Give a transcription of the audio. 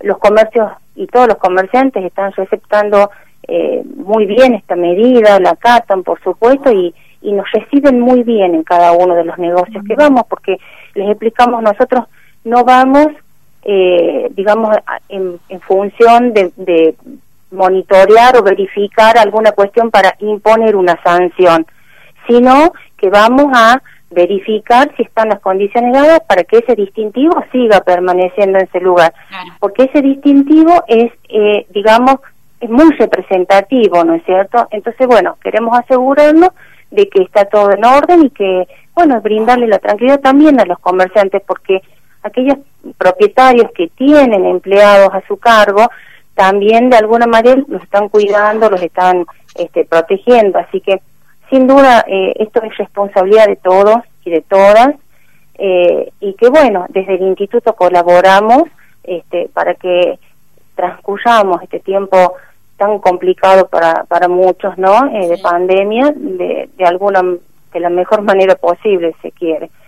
los comercios y todos los comerciantes están receptando muy bien esta medida, la acatan por supuesto y nos reciben muy bien en cada uno de los negocios que vamos, porque les explicamos, nosotros no vamos digamos en función de monitorear o verificar alguna cuestión para imponer una sanción, sino que vamos a verificar si están las condiciones dadas para que ese distintivo siga permaneciendo en ese lugar, claro. Porque ese distintivo es, digamos, es muy representativo, ¿no es cierto? Entonces, bueno, queremos asegurarnos de que está todo en orden y que, bueno, brindarle la tranquilidad también a los comerciantes, porque aquellos propietarios que tienen empleados a su cargo, también de alguna manera los están cuidando, los están protegiendo, así que sin duda esto es responsabilidad de todos y de todas, y que bueno, desde el instituto colaboramos para que transcurramos este tiempo tan complicado para muchos, ¿no? De pandemia, de la mejor manera posible, se quiere.